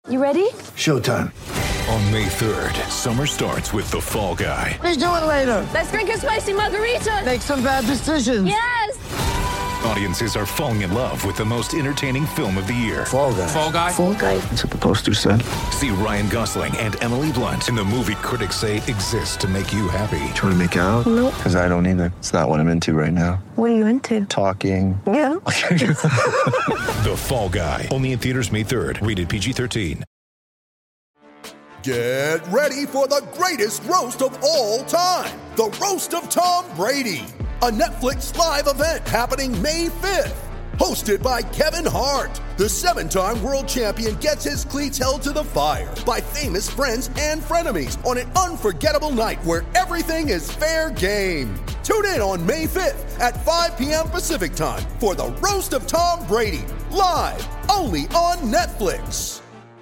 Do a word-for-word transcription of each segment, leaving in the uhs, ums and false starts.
You ready? Showtime. On May third, summer starts with The Fall Guy. Let's do it later. Let's drink a spicy margarita. Make some bad decisions. Yes! Audiences are falling in love with the most entertaining film of the year. Fall Guy. Fall Guy? Fall Guy. That's what the poster said. See Ryan Gosling and Emily Blunt in the movie critics say exists to make you happy. Trying to make it out? Nope. Because I don't either. It's not what I'm into right now. What are you into? Talking. Yeah. The Fall Guy. Only in theaters May third. Rated P G thirteen. Get ready for the greatest roast of all time. The Roast of Tom Brady. A Netflix live event happening May fifth. Hosted by Kevin Hart. The seven-time world champion gets his cleats held to the fire by famous friends and frenemies on an unforgettable night where everything is fair game. Tune in on May fifth at five p.m. Pacific time for the Roast of Tom Brady. Live only on Netflix.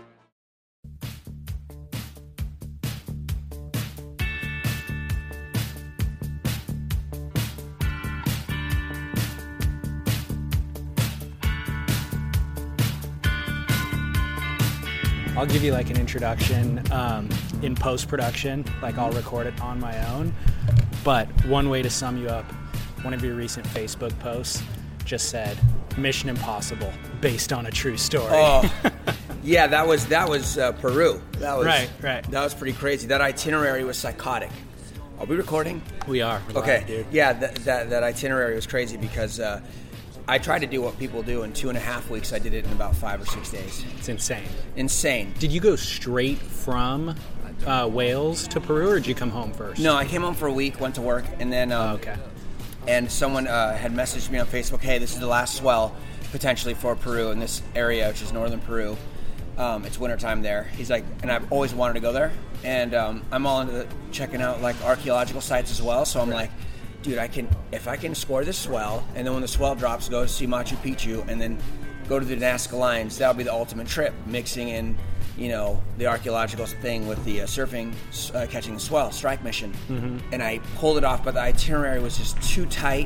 I'll give you like an introduction um, in post-production, like I'll record it on my own. But one way to sum you up, one of your recent Facebook posts just said, Mission Impossible, based on a true story. Oh, yeah, that was that was uh, Peru. That was, right, right. That was pretty crazy. That itinerary was psychotic. Are we recording? We are. We're okay, live, dude. Yeah, that, that, that itinerary was crazy because uh, I tried to do what people do in two and a half weeks. I did it in about five or six days. It's insane. Insane. Did you go straight from uh, Wales to Peru, or did you come home first? No, I came home for a week, went to work, and then um, oh, okay. And someone uh, had messaged me on Facebook, hey, this is the last swell potentially for Peru in this area, which is northern Peru. Um, it's wintertime there. He's like, and I've always wanted to go there. And um, I'm all into checking out like archaeological sites as well. So I'm right. like, dude, I can if I can score this swell, and then when the swell drops, go see Machu Picchu, and then go to the Nazca Lines. That'll be the ultimate trip, mixing in, you know, the archaeological thing with the uh, surfing, uh, catching the swell, strike mission. Mm-hmm. And I pulled it off, but the itinerary was just too tight.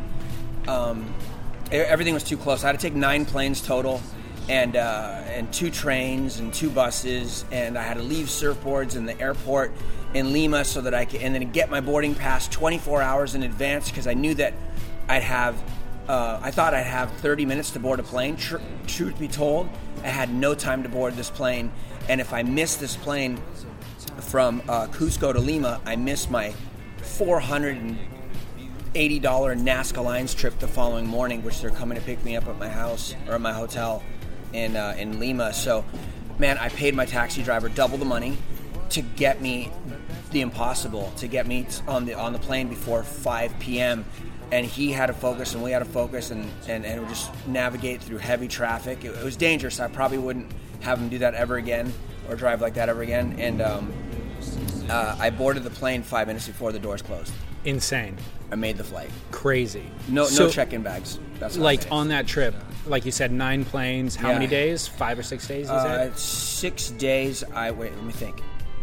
Um, everything was too close. I had to take nine planes total, and uh, and two trains and two buses, and I had to leave surfboards in the airport in Lima so that I could, and then get my boarding pass twenty-four hours in advance because I knew that I'd have, uh, I thought I'd have thirty minutes to board a plane. Tr- truth be told, I had no time to board this plane, and if I missed this plane from uh, Cusco to Lima, I missed my four hundred eighty dollars Nazca Lines trip the following morning, which they're coming to pick me up at my house or at my hotel in uh, in Lima. So, man, I paid my taxi driver double the money to get me the impossible, to get me on the on the plane before five p.m. And he had to focus and we had to focus and, and, and just navigate through heavy traffic. It, it was dangerous. I probably wouldn't have him do that ever again or drive like that ever again. And um, uh, I boarded the plane five minutes before the doors closed. Insane. I made the flight. Crazy. No, so, no check-in bags. That's like on that trip, like you said, nine planes. How yeah. many days? Five or six days? You uh, said six days. I wait. Let me think.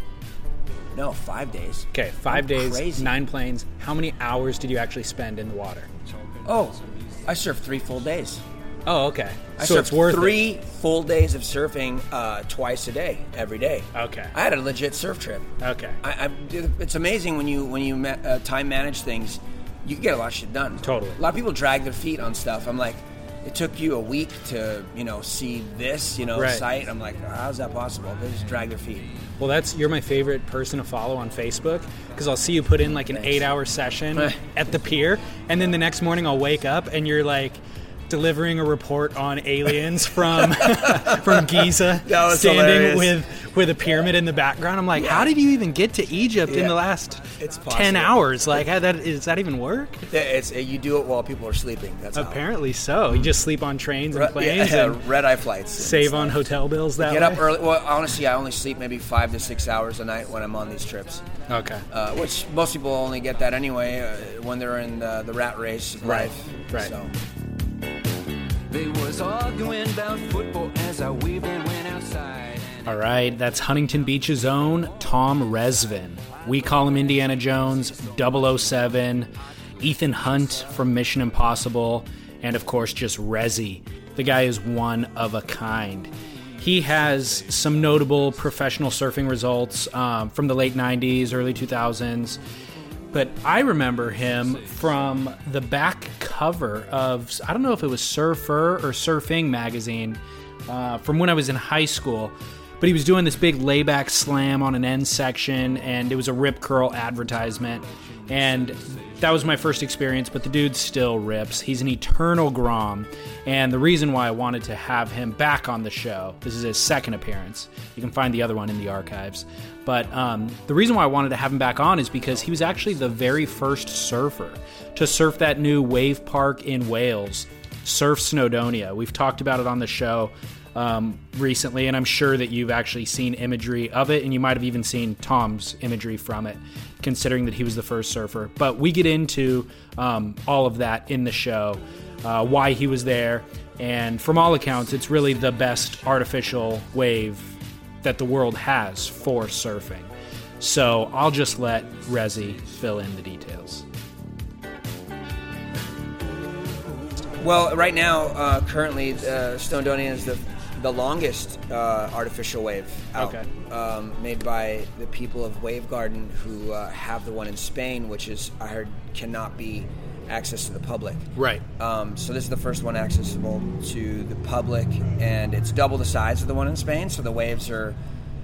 No, five days. Okay, five oh, days, crazy. Nine planes. How many hours did you actually spend in the water? Oh, I surfed three full days. Oh, okay. I so surfed it's worth three it. full days of surfing uh, twice a day, every day. Okay. I had a legit surf trip. Okay. I, I, it's amazing when you when you ma- uh, time manage things, you can get a lot of shit done. Totally. A lot of people drag their feet on stuff. I'm like, it took you a week to, you know, see this, you know, right. site. I'm like, how's that possible? They just drag their feet. Well, that's you're my favorite person to follow on Facebook because I'll see you put in like an Thanks. eight-hour session at the pier, and then the next morning I'll wake up and you're like delivering a report on aliens from from Giza, standing hilarious. with with a pyramid in the background. I'm like, yeah. how did you even get to Egypt yeah. in the last it's ten hours? Like, how that does that even work? It's you do it while people are sleeping. That's apparently how. So. You just sleep on trains and Re- planes, yeah, and red eye flights. Save on hotel bills that Get way. up early. Well, honestly, I only sleep maybe five to six hours a night when I'm on these trips. Okay. Uh, which most people only get that anyway uh, when they're in the, the rat race of right. life. Right. So. They was arguing about football as I waved and went outside. All right, that's Huntington Beach's own Tom Resvin. We call him Indiana Jones, double oh seven, Ethan Hunt from Mission Impossible, and of course just Rezzy. The guy is one of a kind. he has some notable professional surfing results um, from the late nineties, early two thousands. But I remember him from the back cover of, I don't know if it was Surfer or Surfing magazine uh, from when I was in high school. But he was doing this big layback slam on an end section, and it was a Rip Curl advertisement. And that was my first experience, but the dude still rips. He's an eternal Grom. And the reason why I wanted to have him back on the show, this is his second appearance. You can find the other one in the archives. But um, the reason why I wanted to have him back on is because he was actually the very first surfer to surf that new wave park in Wales, Surf Snowdonia. We've talked about it on the show um, recently, and I'm sure that you've actually seen imagery of it, and you might have even seen Tom's imagery from it, considering that he was the first surfer. But we get into um, all of that in the show, uh, why he was there, and from all accounts, it's really the best artificial wave that the world has for surfing. So I'll just let Rezi fill in the details. Well, right now, uh, currently, uh, Snowdonia is the the longest uh, artificial wave out, Okay. um, made by the people of Wave Garden, who uh, have the one in Spain, which is, I heard, cannot be accessed to the public. Right. Um, so this is the first one accessible to the public, and it's double the size of the one in Spain, so the waves are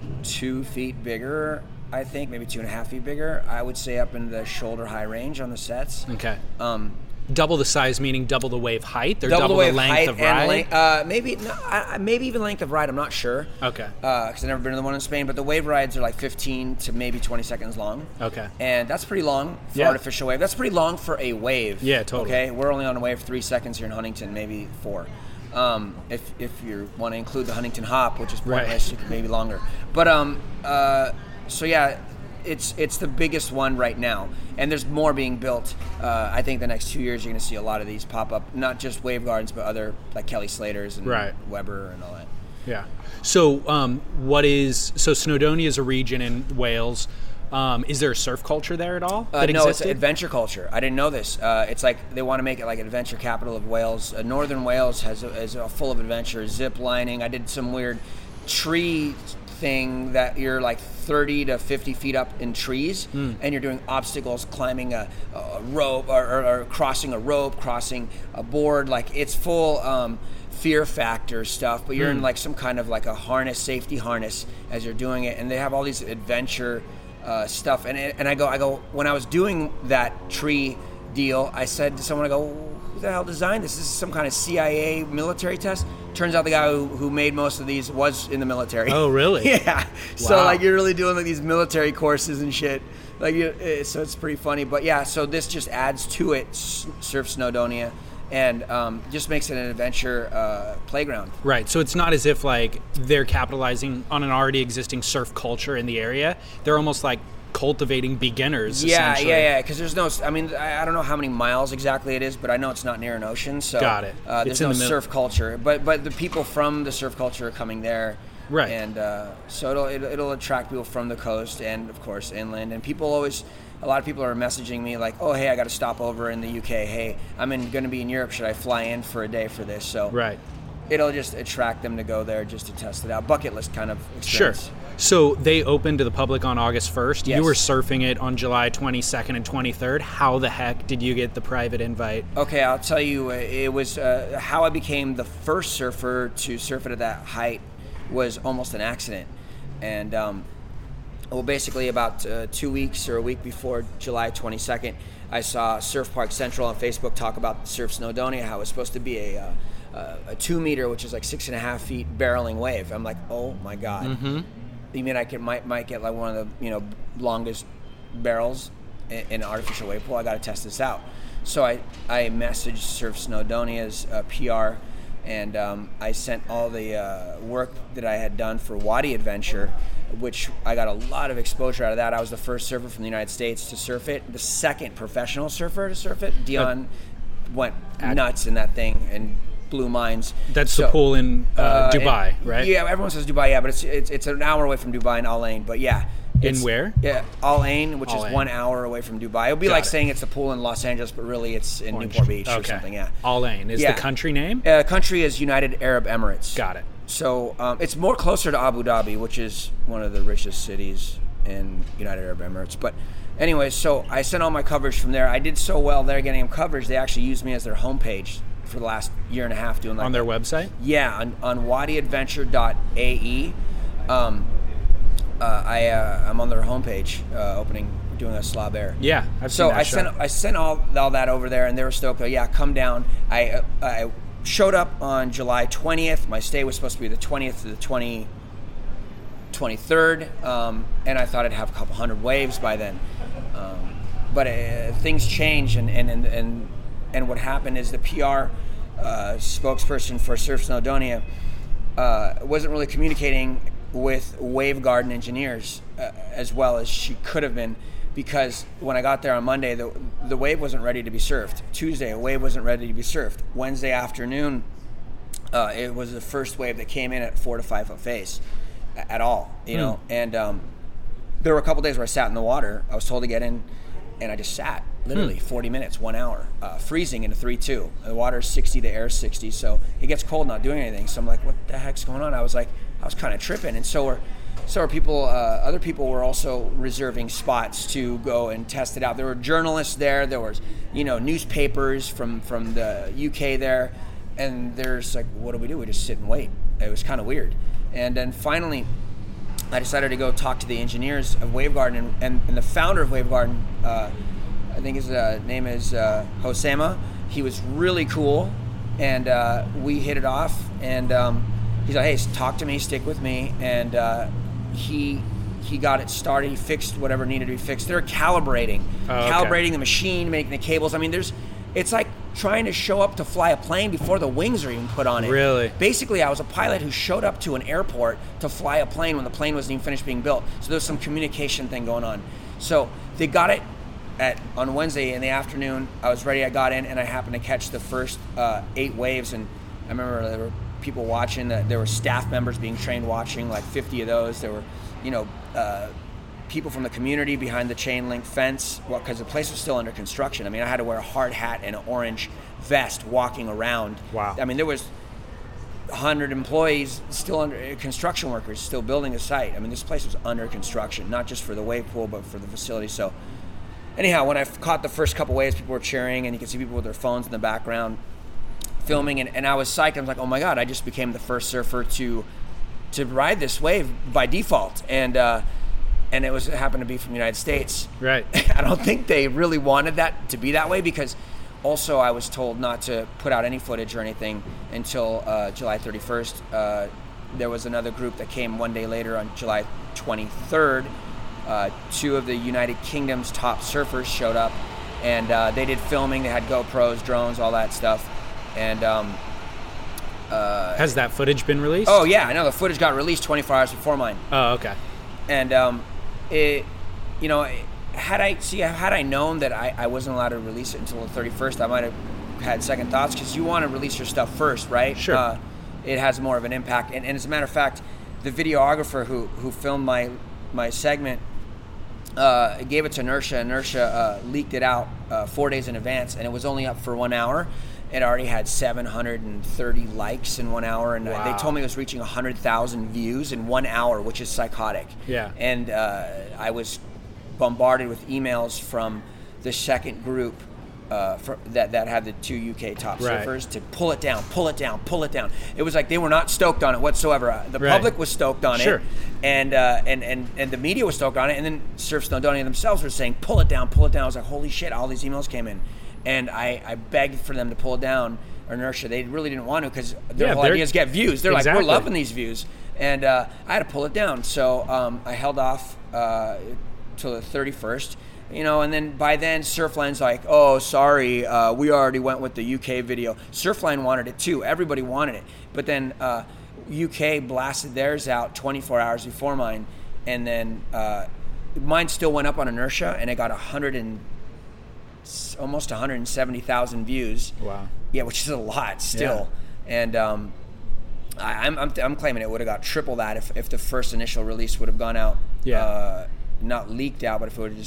two feet bigger, I think, maybe two and a half feet bigger. I would say up in the shoulder-high range on the sets. Okay. Um, double the size, meaning double the wave height, or double, double the, wave the length height of and ride? length, uh, maybe, no, I, maybe even length of ride, I'm not sure. Okay. Because I've never been to the one in Spain, but the wave rides are like fifteen to maybe twenty seconds long. Okay. And that's pretty long for Yeah. artificial wave. That's pretty long for a wave. Yeah, totally. Okay, we're only on a wave for three seconds here in Huntington, maybe four. Um, if if you want to include the Huntington Hop, which is pointless, Right. you can maybe longer. But um, uh, so yeah, it's it's the biggest one right now, and there's more being built. Uh, I think the next two years you're going to see a lot of these pop up, not just Wave Gardens, but other like Kelly Slater's and Right. Weber and all that. Yeah. So, um, what is so Snowdonia is a region in Wales. Um, is there a surf culture there at all? Uh, that no, existed? it's adventure culture. I didn't know this. Uh, it's like they want to make it like adventure capital of Wales. Uh, Northern Wales has a, is a full of adventure, zip lining. I did some weird tree thing that you're like thirty to fifty feet up in trees, Mm. and you're doing obstacles, climbing a, a rope or, or, or crossing a rope, crossing a board. Like it's full um, fear factor stuff, but you're Mm. in like some kind of like a harness, safety harness as you're doing it, and they have all these adventure uh, stuff. And it, and I go, I go when I was doing that tree deal, I said to someone, I go, who the hell designed this? This is some kind of C I A military test. Turns out the guy who, who made most of these was in the military. Oh, really? Yeah. So Wow. like you're really doing like these military courses and shit. Like you, eh, so it's pretty funny. But yeah, so this just adds to it, S- Surf Snowdonia, and um, just makes it an adventure uh, playground. Right. So it's not as if like they're capitalizing on an already existing surf culture in the area. They're almost like cultivating beginners. Yeah, essentially. yeah, yeah. Because there's no, I mean, I, I don't know how many miles exactly it is, but I know it's not near an ocean. So Got it. Uh, It's there's in no the mil- surf culture, but but the people from the surf culture are coming there. Right. And uh, so it'll, it'll it'll attract people from the coast and of course inland. And people always, a lot of people are messaging me like, oh hey, I got to stop over in the U K. Hey, I'm in going to be in Europe. Should I fly in for a day for this? So Right. it'll just attract them to go there just to test it out. Bucket list kind of Sure. experience. So they opened to the public on August first. Yes. You were surfing it on July twenty-second and twenty-third. How the heck did you get the private invite? Okay, I'll tell you, uh, it was uh, how I became the first surfer to surf it at that height was almost an accident. And, um, well, basically about uh, two weeks or a week before July twenty-second, I saw Surf Park Central on Facebook talk about Surf Snowdonia, how it was supposed to be a, uh, uh, a two meter, which is like six and a half feet barreling wave. I'm like, oh my God. Mm-hmm. You mean I could might might get like one of the you know longest barrels in, in an artificial wave pool? I got to test this out. So I I messaged Surf Snowdonia's uh, P R, and um, I sent all the uh, work that I had done for Wadi Adventure, which I got a lot of exposure out of that. I was the first surfer from the United States to surf it, the second professional surfer to surf it. Dion went nuts in that thing and blew minds. That's So- the pool in uh, uh, Dubai, and- right? Yeah, everyone says Dubai, yeah, but it's it's, it's an hour away from Dubai in Al Ain. But yeah, In it's- where? Yeah, Al Ain, which Al is Ain. one hour away from Dubai. It would be Got like it. saying it's the pool in Los Angeles, but really it's in Orange. Newport Beach or Okay. something. Yeah. Al Ain is Yeah. the country name. Uh, country is United Arab Emirates. Got it. so um, it's more closer to Abu Dhabi, which is one of the richest cities in United Arab Emirates. But anyway, so I sent all my coverage from there. I did so well there getting them coverage, they actually used me as their homepage for the last year and a half doing like on their website. Yeah, on, on wadi adventure dot a e. Um, uh, I uh, I'm on their homepage, uh, opening doing a Slob Air. Yeah, I've so seen that I show. sent I sent all all that over there, and they were stoked. Yeah, come down. I uh, I showed up on July twentieth. My stay was supposed to be the twentieth to the twenty twenty-third, um, and I thought I'd have a couple hundred waves by then. Um, but uh, things change, and and and. and And what happened is the P R uh, spokesperson for Surf Snowdonia uh, wasn't really communicating with Wave Garden engineers uh, as well as she could have been, because when I got there on Monday, the the wave wasn't ready to be surfed. Tuesday, a wave wasn't ready to be surfed. Wednesday afternoon, uh, it was the first wave that came in at four to five foot face at all, you mm. know. And um, there were a couple days where I sat in the water. I was told to get in, and I just sat. Literally hmm. forty minutes, one hour, uh, freezing in a three two. The water's sixty, the air's sixty, so it gets cold not doing anything. So I'm like, what the heck's going on? I was like, I was kind of tripping. And so were, so are people, uh, other people were also reserving spots to go and test it out. There were journalists there. There was, you know, newspapers from, from the U K there. And there's like, what do we do? We just sit and wait. It was kind of weird. And then finally, I decided to go talk to the engineers of Wave Garden, and, and, and the founder of Wave Garden, uh, I think his uh, name is uh, Hosema. He was really cool, and uh, we hit it off. And um, he's like, "Hey, talk to me, stick with me." And uh, he he got it started. He fixed whatever needed to be fixed. They're calibrating, oh, okay. calibrating the machine, making the cables. I mean, there's, it's like trying to show up to fly a plane before the wings are even put on it. Really? Basically, I was a pilot who showed up to an airport to fly a plane when the plane wasn't even finished being built. So there's some communication thing going on. So they got it. At, on Wednesday in the afternoon, I was ready. I got in, and I happened to catch the first uh, eight waves. And I remember there were people watching. Uh, there were staff members being trained watching, like fifty of those. There were, you know, uh, people from the community behind the chain link fence, well, because the place was still under construction. I mean, I had to wear a hard hat and an orange vest walking around. Wow. I mean, there was one hundred employees still under, construction workers still building the site. I mean, this place was under construction, not just for the wave pool, but for the facility. So. Anyhow, when I caught the first couple waves, people were cheering, and you could see people with their phones in the background filming, and, and I was psyched. I was like, oh my God, I just became the first surfer to to ride this wave by default. And uh, and it was it happened to be from the United States. Right. I don't think they really wanted that to be that way, because also I was told not to put out any footage or anything until uh, July thirty-first. Uh, there was another group that came one day later on July twenty-third. Uh, two of the United Kingdom's top surfers showed up, and uh, they did filming. They had GoPros, drones, all that stuff. And um, uh, has that footage been released? Oh yeah, I know the footage got released twenty-four hours before mine. Oh, okay. And um, it, you know, had I see had I known that I, I wasn't allowed to release it until the thirty-first, I might have had second thoughts, because you want to release your stuff first, right? Sure. Uh, it has more of an impact. And, and as a matter of fact, the videographer who who filmed my my segment. Uh, gave it to Inertia. Inertia uh, leaked it out uh, four days in advance, and it was only up for one hour. It already had seven hundred thirty likes in one hour, and wow. they told me it was reaching one hundred thousand views in one hour, which is psychotic. Yeah. And uh, I was bombarded with emails from the second group uh, for, that that had the two U K top right. surfers to pull it down, pull it down, pull it down. It was like they were not stoked on it whatsoever. Uh, the right. public was stoked on sure. it. And, uh, and and and the media was stoked on it, and then Surf Snowdonia themselves were saying, pull it down, pull it down. I was like, holy shit, all these emails came in. And I, I begged for them to pull it down, or Inertia. They really didn't want to, because their yeah, whole idea is get views. They're exactly. like, we're loving these views. And uh, I had to pull it down. So um, I held off uh, till the thirty-first. You know, and then by then Surfline's like, oh, sorry, uh, we already went with the U K video. Surfline wanted it too. Everybody wanted it. But then uh, U K blasted theirs out twenty-four hours before mine, and then uh, mine still went up on Inertia, and it got a hundred and almost one hundred seventy thousand views. Wow. Yeah, which is a lot still. Yeah. And um, I, I'm, I'm I'm claiming it would have got triple that if, if the first initial release would have gone out. Yeah. Uh, not leaked out, but if it would have just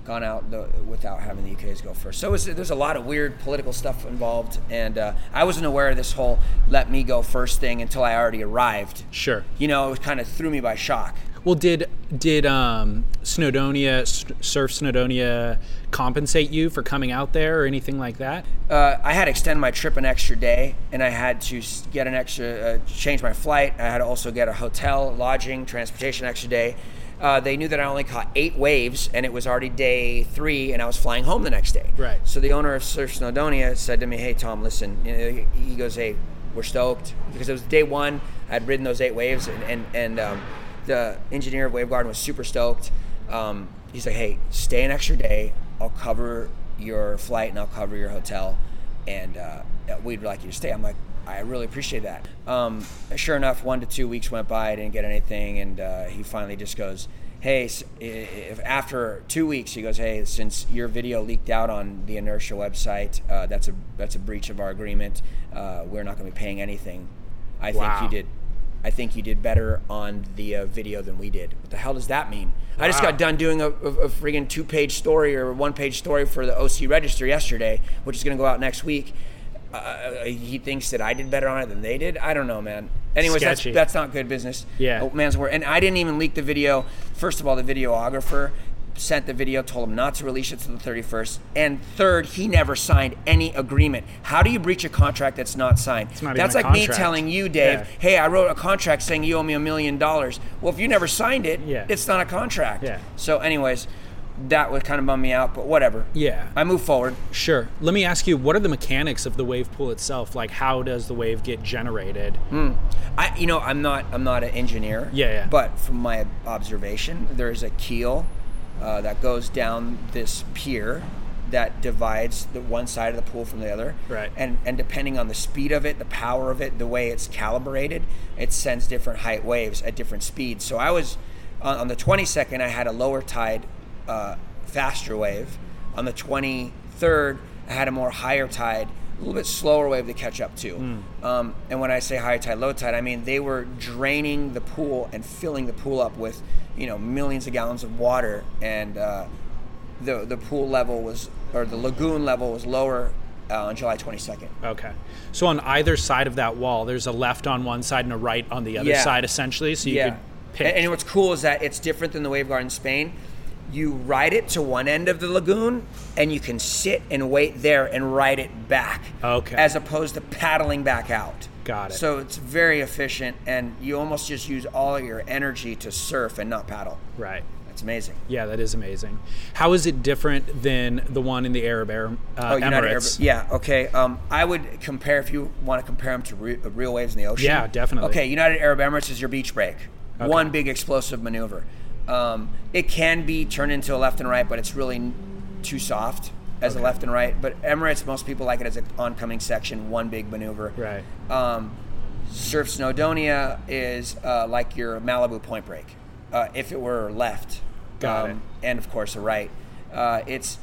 gone out the, without having the U Ks go first. So it was, there's a lot of weird political stuff involved, and uh, I wasn't aware of this whole let me go first thing until I already arrived. Sure. You know, it kind of threw me by shock. Well, did did um, Snowdonia, Surf Snowdonia compensate you for coming out there or anything like that? Uh, I had to extend my trip an extra day, and I had to get an extra, uh, change my flight. I had to also get a hotel, lodging, transportation extra day. Uh, they knew that I only caught eight waves, and it was already day three, and I was flying home the next day. Right. So the owner of Surf Snowdonia said to me, hey, Tom, listen, you know, he goes, hey, we're stoked. Because it was day one, I'd ridden those eight waves, and, and, and um, the engineer of Wave Garden was super stoked. Um, he's like, hey, stay an extra day. I'll cover your flight, and I'll cover your hotel, and uh, we'd like you to stay. I'm like, I really appreciate that. Um, sure enough, one to two weeks went by, I didn't get anything, and uh, he finally just goes, hey, if after two weeks, he goes, hey, since your video leaked out on the Inertia website, uh, that's a that's a breach of our agreement. Uh, we're not going to be paying anything. I Wow. think you did. I think you did better on the uh, video than we did. What the hell does that mean? Wow. I just got done doing a, a, a friggin' two-page story or one-page story for the O C Register yesterday, which is going to go out next week. Uh, he thinks that I did better on it than they did. I don't know, man. Anyways, that's, Sketchy. that's not good business. Yeah. Oh, man's word. And I didn't even leak the video. First of all, the videographer sent the video, told him not to release it to the thirty-first. And third, he never signed any agreement. How do you breach a contract that's not signed? It's not that's even a like me contract. telling you, Dave, Yeah. hey, I wrote a contract saying you owe me a million dollars. Well, if you never signed it, Yeah. it's not a contract. Yeah. So anyways, that would kind of bum me out, but whatever. Yeah. I move forward. Sure. Let me ask you, what are the mechanics of the wave pool itself? Like, how does the wave get generated? Mm. I, you know, I'm not, I'm not an engineer. Yeah, yeah. But from my observation, there's a keel uh, that goes down this pier that divides the one side of the pool from the other. Right. And and depending on the speed of it, the power of it, the way it's calibrated, it sends different height waves at different speeds. So I was on, on the twenty-second, I had a lower tide, uh, faster wave. On the twenty-third, I had a more higher tide, a little bit slower wave to catch up to. Mm. Um, and when I say high tide, low tide, I mean they were draining the pool and filling the pool up with, you know, millions of gallons of water, and uh, the the pool level was, or the lagoon level was lower uh, on July twenty-second. Okay. So on either side of that wall, there's a left on one side and a right on the other Yeah. side, essentially, so you yeah. could pick. And, and what's cool is that it's different than the Wave Garden Spain. You ride it to one end of the lagoon, and you can sit and wait there and ride it back. Okay. As opposed to paddling back out. Got it. So it's very efficient, and you almost just use all of your energy to surf and not paddle. Right. It's amazing. Yeah, that is amazing. How is it different than the one in the Arab Air, uh, Oh, United Arab, Emirates? yeah, okay. Um, I would compare, if you want to compare them to re- real waves in the ocean. Yeah, definitely. Okay, United Arab Emirates is your beach break. Okay. One big explosive maneuver. Um, it can be turned into a left and right, but it's really n- too soft as Okay. a left and right. But Emirates, most people like it as an oncoming section, one big maneuver. Right. Um, Surf Snowdonia is uh, like your Malibu point break, uh, if it were left. Got it. And of course a right. Uh, it's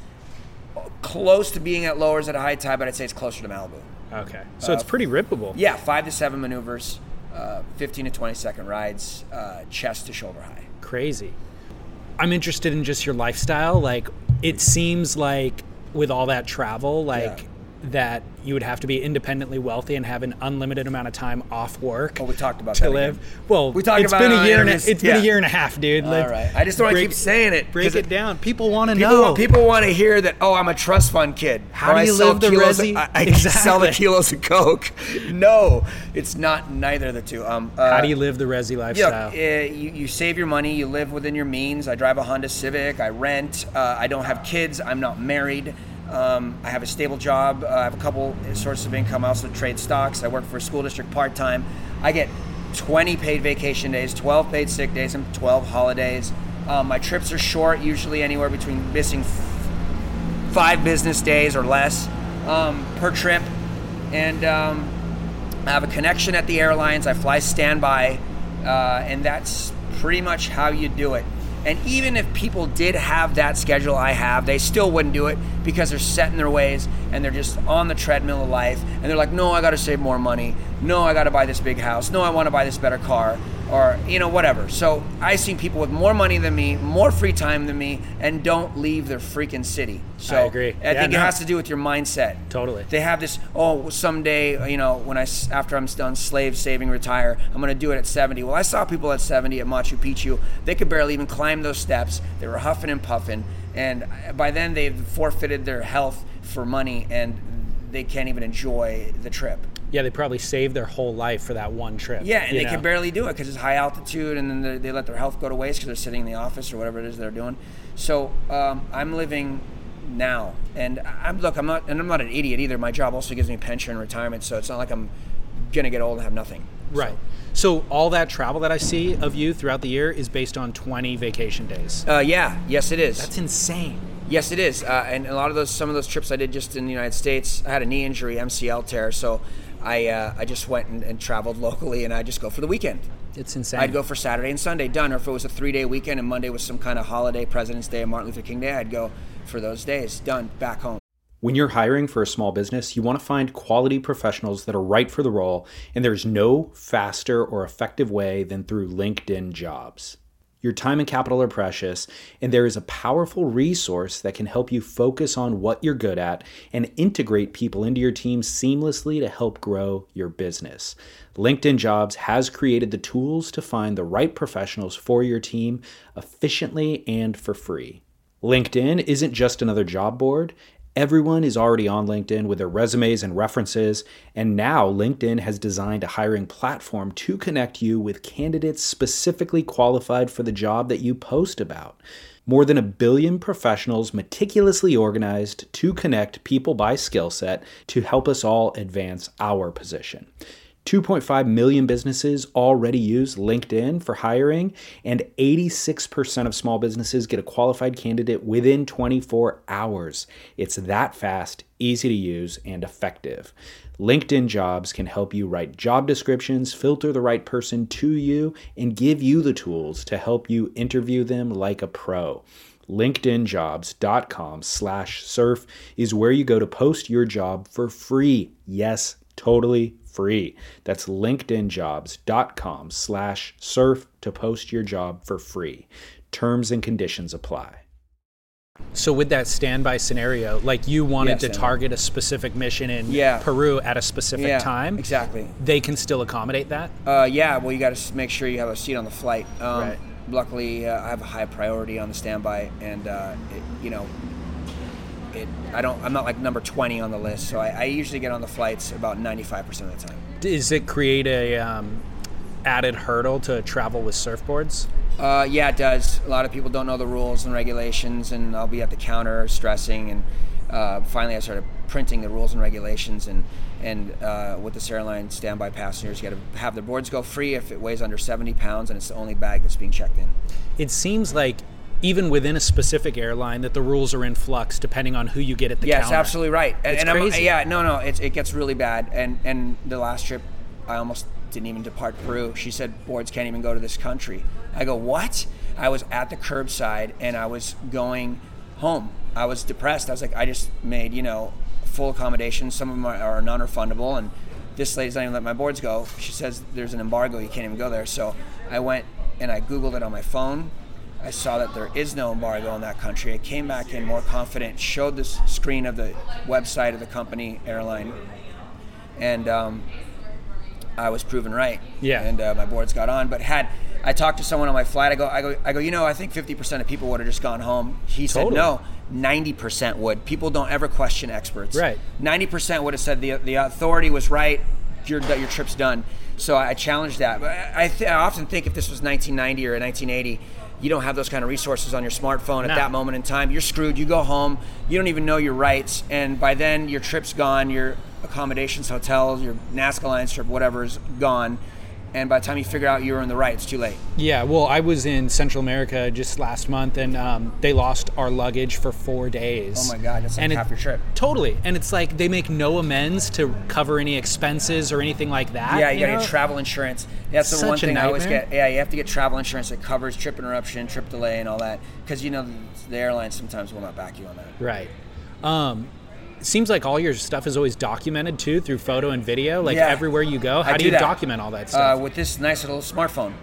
close to being at lowers at a high tide, but I'd say it's closer to Malibu. Okay. So it's pretty rippable. Yeah, five to seven maneuvers, uh, fifteen to twenty second rides, uh, chest to shoulder high. Crazy. I'm interested in just your lifestyle. Like, it seems like with all that travel, like Yeah. that you would have to be independently wealthy and have an unlimited amount of time off work. Oh, we talked about to that live. again. Well, We talked it's about been it a on year and a, interviews. it's been a Yeah. year and a half, dude. All Like, right. I just don't want to break- keep saying it. Break 'cause it down. People want to People, know. people want to hear that, oh, I'm a trust fund kid. How Or do I you sell live the kilos resi- Of, I, I sell the Exactly. kilos of Coke. No, it's not neither of the two. Um, uh, How do you live the resi Look, lifestyle? uh, you, you save your money, you live within your means. I drive a Honda Civic, I rent, uh, I don't have kids, I'm not married. Um, I have a stable job, uh, I have a couple sources of income. I also trade stocks, I work for a school district part-time. I get twenty paid vacation days, twelve paid sick days, and twelve holidays. Um, my trips are short, usually anywhere between missing f- five business days or less um, per trip. And um, I have a connection at the airlines, I fly standby, uh, and that's pretty much how you do it. And even if people did have that schedule I have, they still wouldn't do it because they're set in their ways and they're just on the treadmill of life. And they're like, no, I got to save more money. No, I got to buy this big house. No, I want to buy this better car. or, you know, whatever. So I've seen people with more money than me, more free time than me, and don't leave their freaking city. So I agree. I Yeah, think no. it has to do with your mindset. Totally. They have this, oh, someday, you know, when I, after I'm done slave saving, retire, I'm going to do it at seventy. Well, I saw people at seventy at Machu Picchu. They could barely even climb those steps. They were huffing and puffing. And by then they've forfeited their health for money, and they can't even enjoy the trip. Yeah, they probably saved their whole life for that one trip. Yeah, and they know? can barely do it because it's high altitude, and then they, they let their health go to waste because they're sitting in the office or whatever it is they're doing. So um, I'm living now, and I'm look, I'm not, and I'm not an idiot either. My job also gives me pension and retirement, so it's not like I'm gonna get old and have nothing. Right. So all that travel that I see of you throughout the year is based on twenty vacation days. Uh, yeah, yes, it is. That's insane. Yes, it is. Uh, and a lot of those, some of those trips I did just in the United States, I had a knee injury, M C L tear, so I uh, I just went and, and traveled locally, and I just go for the weekend. It's insane. I'd go for Saturday and Sunday, done. Or if it was a three-day weekend and Monday was some kind of holiday, President's Day and Martin Luther King Day, I'd go for those days, done, back home. When you're hiring for a small business, you want to find quality professionals that are right for the role, and there's no faster or effective way than through LinkedIn Jobs. Your time and capital are precious, and there is a powerful resource that can help you focus on what you're good at and integrate people into your team seamlessly to help grow your business. LinkedIn Jobs has created the tools to find the right professionals for your team efficiently and for free. LinkedIn isn't just another job board. Everyone is already on LinkedIn with their resumes and references, and now LinkedIn has designed a hiring platform to connect you with candidates specifically qualified for the job that you post about. More than a billion professionals meticulously organized to connect people by skill set to help us all advance our position. two point five million businesses already use LinkedIn for hiring, and eighty-six percent of small businesses get a qualified candidate within twenty-four hours. It's that fast, easy to use, and effective. LinkedIn Jobs can help you write job descriptions, filter the right person to you, and give you the tools to help you interview them like a pro. LinkedInjobs.com slash surf is where you go to post your job for free. Yes, totally free. That's linkedinjobs.com slash surf to post your job for free. Terms and conditions apply. So with that standby scenario, like you wanted Yes, to target a specific mission in Yeah. Peru at a specific Yeah, time. exactly. They can still accommodate that? Uh, yeah, well, you got to make sure you have a seat on the flight. Um, Right. Luckily, uh, I have a high priority on the standby, and uh, it, you know, it. I don't. I'm not like number twenty on the list, so I, I usually get on the flights about ninety-five percent of the time. Does it create a um, added hurdle to travel with surfboards? Uh, yeah, it does. A lot of people don't know the rules and regulations, and I'll be at the counter stressing. And uh, finally, I started printing the rules and regulations. And and uh, with this airline, standby passengers, you got to have their boards go free if it weighs under seventy pounds, and it's the only bag that's being checked in. It seems like even within a specific airline that the rules are in flux depending on who you get at the yes, counter. Yes, absolutely right. And, It's and I'm, crazy. yeah, no, no, it's, it gets really bad. And and the last trip, I almost didn't even depart Peru. She said boards can't even go to this country. I go, what? I was at the curbside and I was going home. I was depressed. I was like, I just made, you know, full accommodations. Some of them are, are non-refundable, and this lady's not even letting my boards go. She says there's an embargo, you can't even go there. So I went and I Googled it on my phone. I saw that there is no embargo in that country. I came back in more confident, showed the screen of the website of the company airline, and um, I was proven right. Yeah. And uh, my boards got on. But had I talked to someone on my flight, I go, I go, I go. You know, I think fifty percent of people would have just gone home. He said Totally. no, ninety percent would. People don't ever question experts. Right. ninety percent would have said the the authority was right. Your your trip's done. So I challenged that. But I, th- I often think if this was nineteen ninety or nineteen eighty. You don't have those kind of resources on your smartphone at No. that moment in time. You're screwed. You go home. You don't even know your rights. And by then, your trip's gone. Your accommodations, hotels, your Nazca Alliance trip, whatever is gone. And by the time you figure out you were in the right, it's too late. Yeah, well, I was in Central America just last month, and um, they lost our luggage for four days. Oh my God, that's like And half it- your trip. Totally. And it's like they make no amends to cover any expenses or anything like that. Yeah, you, gotta know? get travel insurance. That's the Such one a thing I always nightmare. get. Yeah, you have to get travel insurance that covers trip interruption, trip delay, and all that. Because you know the, the airlines sometimes will not back you on that. Right. Um, it seems like all your stuff is always documented too through photo and video. Like Yeah. everywhere you go, how I do you that. document all that stuff? Uh, with this nice little smartphone.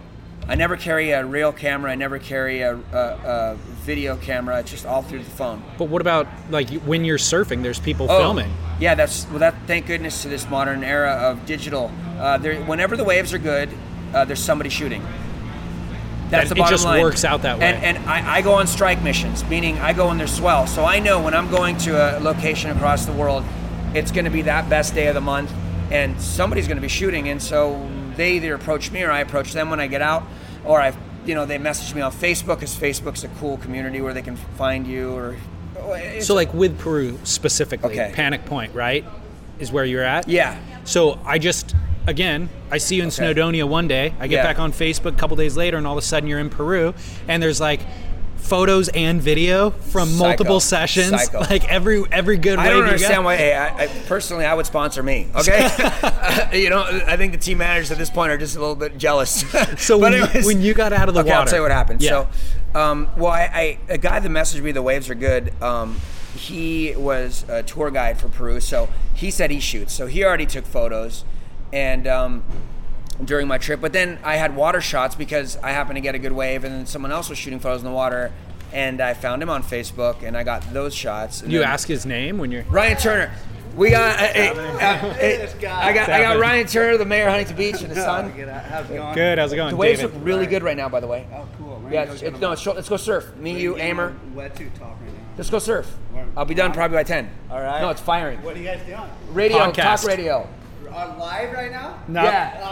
I never carry a real camera. I never carry a, a, a video camera. It's just all through the phone. But what about like when you're surfing? There's people oh, filming. Yeah, that's well. That thank goodness to this modern era of digital. Uh, there, whenever the waves are good, uh, there's somebody shooting. That's and the bottom it just line. works out that way. And, and I, I go on strike missions, meaning I go when there's swell. So I know when I'm going to a location across the world, it's going to be that best day of the month, and somebody's going to be shooting. And so they either approach me or I approach them when I get out, or I, you know, they message me on Facebook, because Facebook's a cool community where they can find you. Or so like with Peru specifically, okay. Panic Point, right, is where you're at. Yeah. So I just. Again, I see you in okay. Snowdonia one day. I get yeah. back on Facebook a couple days later, and all of a sudden you're in Peru, and there's like photos and video from Psycho. multiple sessions. Psycho. Like every every good wave. I don't you understand got. why. Hey, I, I, personally, I would sponsor me. Okay, you know, I think the team managers at this point are just a little bit jealous. So when, anyways, you, when you got out of the okay, water, I'll tell you what happened. Yeah. So, um, well, I, I a guy that messaged me, the waves are good. Um, he was a tour guide for Peru, so he said he shoots. So he already took photos. And um, during my trip, but then I had water shots because I happened to get a good wave, and then someone else was shooting photos in the water, and I found him on Facebook, and I got those shots. And you then, ask his name when you're Ryan Turner. We got uh, uh, uh, I got I got Ryan Turner, the mayor of Huntington Beach, and his son. How's it going? Good. How's it going? The waves David. look really good right now, by the way. Oh, cool. Yeah, it's, it's, no, it's, let's go surf. Me, you, Amer. Wetsuit talk right now. Let's go surf. I'll be done probably by ten. All right. No, it's firing. What are you guys doing? Radio, Podcast. talk radio. On live right now? No. Yeah.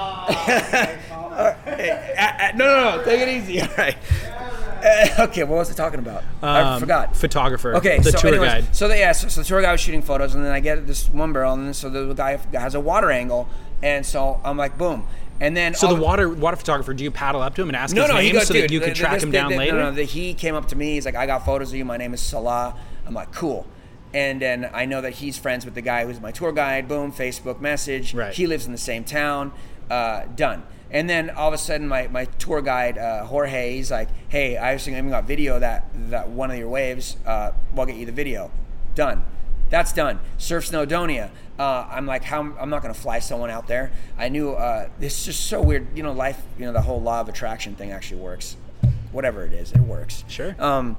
Oh, okay. uh, uh, no, no, no. Take it easy. All right. Uh, okay, what was I talking about? Um, I forgot. Photographer. Okay, the so tour anyways, guide. So the, yeah, so, so the tour guy was shooting photos, and then I get this one barrel, and then so the guy has a water angle, and so I'm like, boom. And then so all the water water photographer, do you paddle up to him and ask no, his no, name he goes, so dude, that you can the, track this, him the, down the, later? No, no, the, he came up to me. He's like, I got photos of you. My name is Salah. I'm like, cool. And then I know that he's friends with the guy who's my tour guide. Boom, Facebook message. Right. He lives in the same town. Uh, done. And then all of a sudden, my, my tour guide, uh, Jorge, he's like, hey, I actually even got video of that, that one of your waves. Uh, we'll get you the video. Done. That's done. Surf Snowdonia. Uh, I'm like, how I'm not going to fly someone out there. I knew uh, it's just so weird. You know, life, you know, the whole law of attraction thing actually works. Whatever it is, it works. Sure. Um,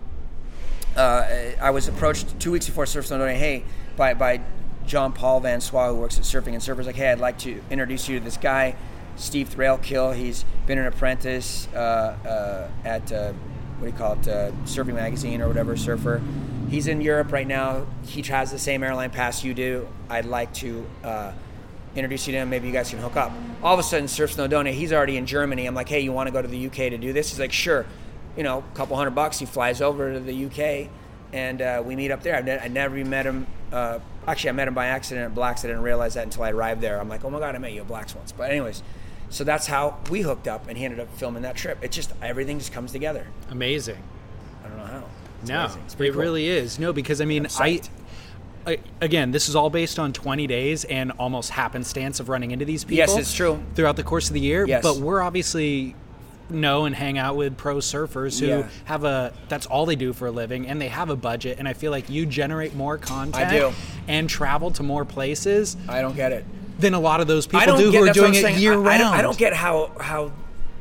uh, I was approached two weeks before Surf Snowdonia, hey, by, by John Paul Van Swa, who works at Surfing and Surfers, like, hey, I'd like to introduce you to this guy, Steve Thrailkill. He's been an apprentice uh, uh, at, uh, what do you call it, uh, Surfing Magazine or whatever, Surfer. He's in Europe right now. He has the same airline pass you do. I'd like to uh, introduce you to him. Maybe you guys can hook up. All of a sudden, Surf Snowdonia, he's already in Germany. I'm like, hey, you want to go to the U K to do this? He's like, sure. You know, a couple hundred bucks. He flies over to the U K, and uh, we meet up there. I, ne- I never met him. Uh, actually, I met him by accident at Black's. I didn't realize that until I arrived there. I'm like, oh my God, I met you at Black's once. But anyways, so that's how we hooked up, and he ended up filming that trip. It just, everything just comes together. Amazing. I don't know how. It's no, it cool. really is. No, because I mean, I, I, again, this is all based on twenty days and almost happenstance of running into these people. Yes, it's true. Throughout the course of the year. Yes. But we're obviously know and hang out with pro surfers who Yeah. have a, that's all they do for a living, and they have a budget. And I feel like you generate more content I do. and travel to more places I don't get it. than a lot of those I people don't do get, who are that's what doing I'm it saying. year I, round. I don't, I don't get how how.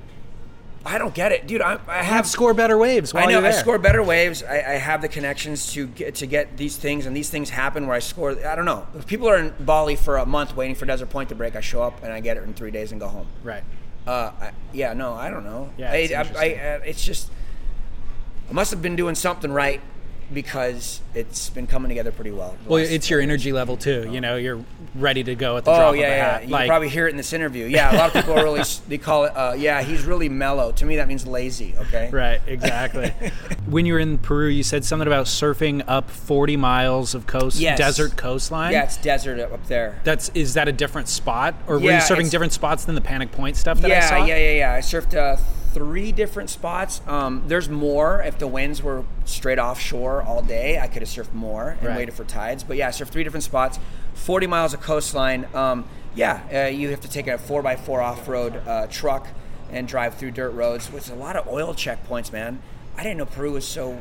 I don't get it, dude. I, I have score better waves. While I know. You're there. I score better waves. I, I have the connections to get to get these things, and these things happen where I score. I don't know. If people are in Bali for a month waiting for Desert Point to break, I show up and I get it in three days and go home. Right. Uh, I, yeah. No, I don't know. Yeah, I, it's I, I, interesting. uh, it's just I must have been doing something right, because it's been coming together pretty well. Well, it's your energy level too. You know, you're ready to go at the Oh drop yeah, of a yeah. hat. You Like, probably hear it in this interview. Yeah, a lot of people are really they call it. Uh, yeah, he's really mellow. To me, that means lazy. Okay. right, exactly. When you were in Peru, you said something about surfing up forty miles of coast, Yes. desert coastline. Yeah, it's desert up there. That's is that a different spot, or were Yeah, you surfing it's- different spots than the Panic Point stuff that I Yeah, saw? yeah, yeah, yeah. I surfed uh, three different spots. Um, there's more. If the winds were straight offshore all day, I could have surfed more and Right. waited for tides. But yeah, I surfed three different spots, forty miles of coastline. Um, yeah, uh, you have to take a four by four off-road uh, truck and drive through dirt roads, which is a lot of oil checkpoints, man. I didn't know Peru was so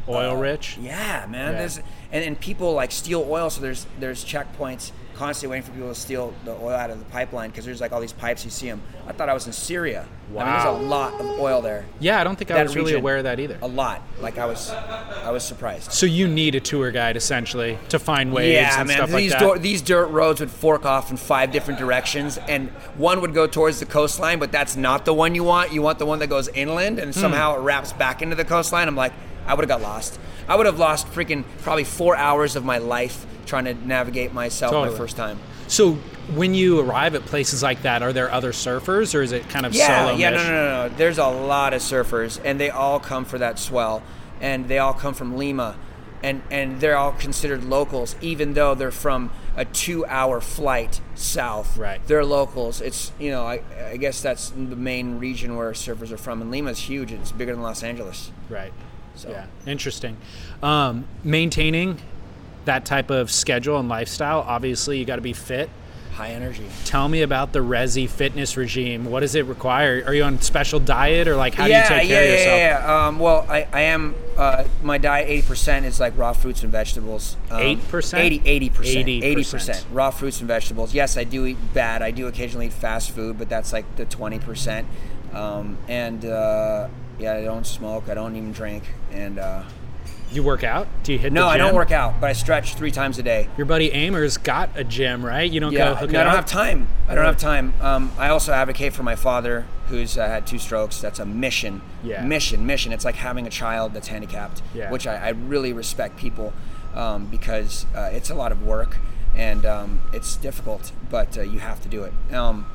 Oil uh, rich. Yeah, man. Yeah. There's and, and people like steal oil, so there's there's checkpoints constantly waiting for people to steal the oil out of the pipeline because there's like all these pipes. You see them. I thought I was in Syria. Wow. I mean, there's a lot of oil there. Yeah, I don't think I That was really region, aware of that either. A lot. Like I was, I was surprised. So you need a tour guide essentially to find waves Yeah, and man. stuff like These that. do- these dirt roads would fork off in five different directions, and one would go towards the coastline, but that's not the one you want. You want the one that goes inland, and somehow it wraps back into the coastline. I'm like, I would have got lost. I would have lost freaking probably four hours of my life trying to navigate myself Totally. my first time. So when you arrive at places like that, are there other surfers, or is it kind of Yeah, solo yeah, no, mission? no, no, no. There's a lot of surfers, and they all come for that swell, and they all come from Lima, and and they're all considered locals, even though they're from a two-hour flight south. Right. They're locals. It's you know, I I guess that's the main region where surfers are from, and Lima's huge. It's bigger than Los Angeles. Right. So. Yeah, interesting. Um, maintaining that type of schedule and lifestyle, obviously you got to be fit. High energy. Tell me about the Resi fitness regime. What does it require? Are you on special diet, or like how yeah, do you take yeah, care of yeah, yourself? Yeah, yeah. Um, well, I, I am, uh, my diet eighty percent is like raw fruits and vegetables. Um, eight percent? eighty, eighty percent. eighty percent. eighty percent. Raw fruits and vegetables. Yes, I do eat bad. I do occasionally eat fast food, but that's like the twenty percent. Um, and, uh, yeah, I don't smoke. I don't even drink. And, uh, You work out? Do you hit no, the gym? I don't work out, but I stretch three times a day. Your buddy Amer's got a gym, right? You don't Yeah, go hook no, it I don't up? have time. I don't Really? have time. Um, I also advocate for my father, who's uh, had two strokes. That's a mission. Yeah. Mission, mission. It's like having a child that's handicapped, Yeah. which I, I really respect people um, because uh, it's a lot of work and um, it's difficult, but uh, you have to do it. Um,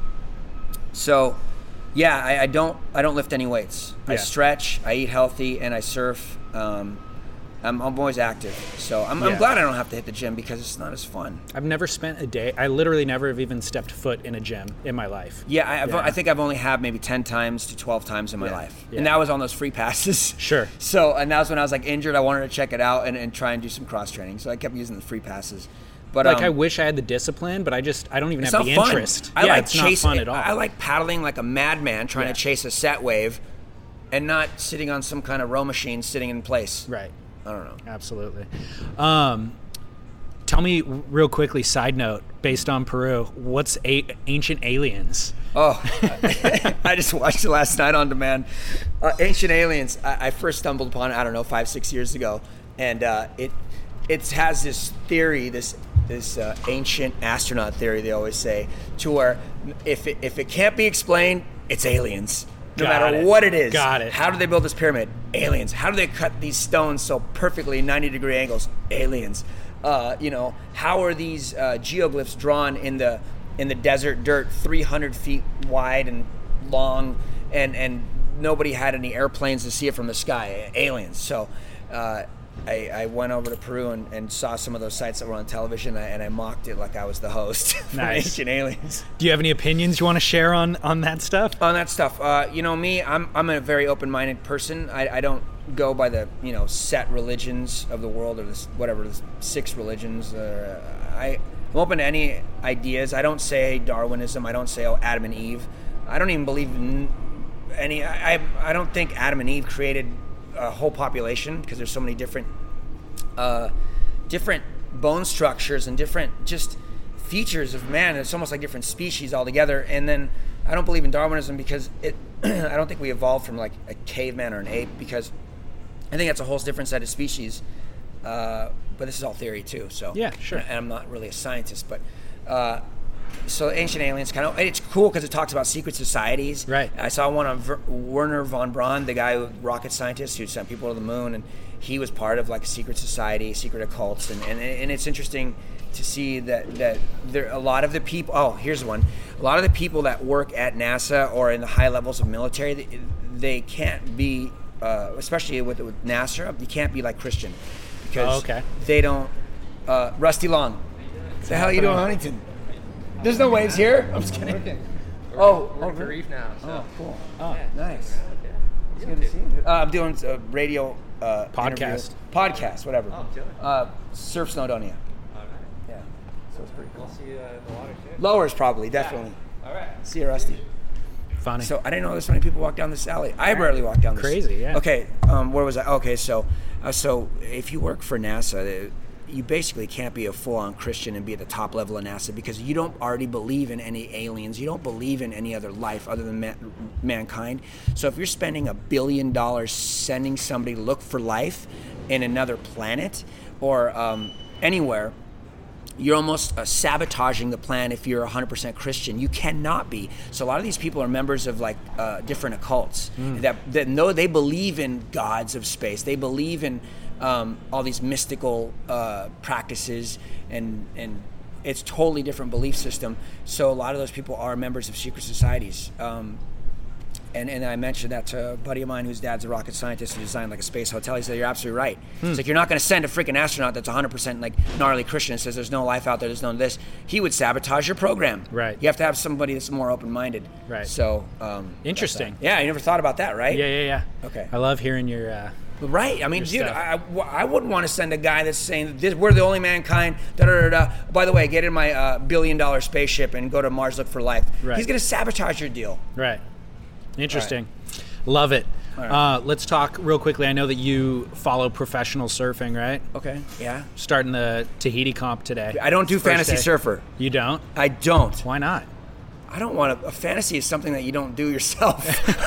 so, yeah, I, I don't I don't lift any weights. I Yeah. stretch, I eat healthy, and I surf. Um, I'm, I'm always active, so I'm, Yeah. I'm glad I don't have to hit the gym because it's not as fun. I've never spent a day. I literally never have even stepped foot in a gym in my life. Yeah, I, I've, Yeah. I think I've only had maybe ten times to twelve times in my Yeah. life. Yeah. And that was on those free passes. Sure. So, and that was when I was like injured. I wanted to check it out and, and try and do some cross training. So I kept using the free passes. But Like um, I wish I had the discipline, but I just I don't even it's have not the fun. interest. I yeah, like it's chasing, not fun at all. I like paddling like a madman trying Yeah. to chase a set wave and not sitting on some kind of row machine sitting in place. Right. I don't know. Absolutely. Um, tell me real quickly, side note, based on Peru, what's a- Ancient Aliens? Oh, I just watched it last night on demand. Uh, Ancient Aliens, I, I first stumbled upon it, I don't know, five, six years ago. And uh, it it has this theory, this this uh, ancient astronaut theory, they always say, to where if it, if it can't be explained, it's aliens. No Got matter it. what it is. Got it. How do they build this pyramid? Aliens. How do they cut these stones so perfectly ninety degree angles? Aliens. Uh, you know, how are these uh, geoglyphs drawn in the in the desert dirt, three hundred feet wide and long, and and nobody had any airplanes to see it from the sky? Aliens. So uh, I, I went over to Peru and, and saw some of those sites that were on television, and I, and I mocked it like I was the host for Nice. Ancient Aliens. Do you have any opinions you want to share on, on that stuff? On that stuff, uh, you know me, I'm I'm a very open-minded person. I, I don't go by the you know set religions of the world or this whatever the six religions. Uh, I I'm open to any ideas. I don't say Darwinism. I don't say oh Adam and Eve. I don't even believe in any. I I, I don't think Adam and Eve created a whole population because there's so many different uh, different bone structures and different just features of man. It's almost like different species altogether. And then I don't believe in Darwinism because it I don't think we evolved from like a caveman or an ape, because I think that's a whole different set of species. Uh, but this is all theory too. So Yeah, sure. And I'm not really a scientist, but uh, so Ancient Aliens kind of, it's cool because it talks about secret societies. Right. I saw one on Ver, Werner von Braun, the guy, who, rocket scientist who sent people to the moon, and he was part of like a secret society, secret occults, and, and, and it's interesting to see that, that there a lot of the people, oh, here's one. A lot of the people that work at NASA or in the high levels of military, they, they can't be, uh, especially with, with NASA, you can't be like Christian. Because Oh, okay. they don't, uh, Rusty Long. What the hell are you doing, Huntington? There's no waves here. I'm just kidding. Oh, We're oh, at the reef now. So. oh, cool. Oh, Nice. It's good to see you. Uh, I'm doing a radio uh, Podcast. interview. Podcast, whatever. Oh, chilling. Uh, Surf Snowdonia. All right. Yeah. So it's pretty cool. We'll see you uh, in the water soon. Lowers probably, definitely. All right. See you, Rusty. funny. So I didn't know there's so many people walk down this alley. I rarely walk down this. Crazy, yeah. Okay, um, where was I? Okay, so Uh, so if you work for NASA, you basically can't be a full-on Christian and be at the top level of NASA because you don't already believe in any aliens. You don't believe in any other life other than man- mankind. So if you're spending a billion dollars sending somebody to look for life in another planet or um, anywhere, you're almost uh, sabotaging the plan if you're one hundred percent Christian. You cannot be. So a lot of these people are members of like uh, different occults mm. that, that know they believe in gods of space. They believe in um, all these mystical uh, practices and and it's totally different belief system. So a lot of those people are members of secret societies. Um, And and I mentioned that to a buddy of mine whose dad's a rocket scientist who designed like a space hotel. He said, you're absolutely right. Hmm. It's like, you're not going to send a freaking astronaut that's one hundred percent like gnarly Christian and says there's no life out there, there's no this. He would sabotage your program. Right. You have to have somebody that's more open-minded. Right. So, um, interesting. Yeah, you never thought about that, right? Yeah, yeah, yeah. Okay. I love hearing your... Uh, Right. I mean, your dude, stuff. I, I wouldn't want to send a guy that's saying this, we're the only mankind, da da da da. By the way, get in my uh, billion dollar spaceship and go to Mars, look for life. Right. He's going to sabotage your deal. Right. Interesting. Right. Love it. Right. Uh, let's talk real quickly. I know that you follow professional surfing, right? Okay. Yeah. Starting the Tahiti comp today. I don't do First fantasy day. surfer. You don't? I don't. Why not? I don't want to. A fantasy is something that you don't do yourself.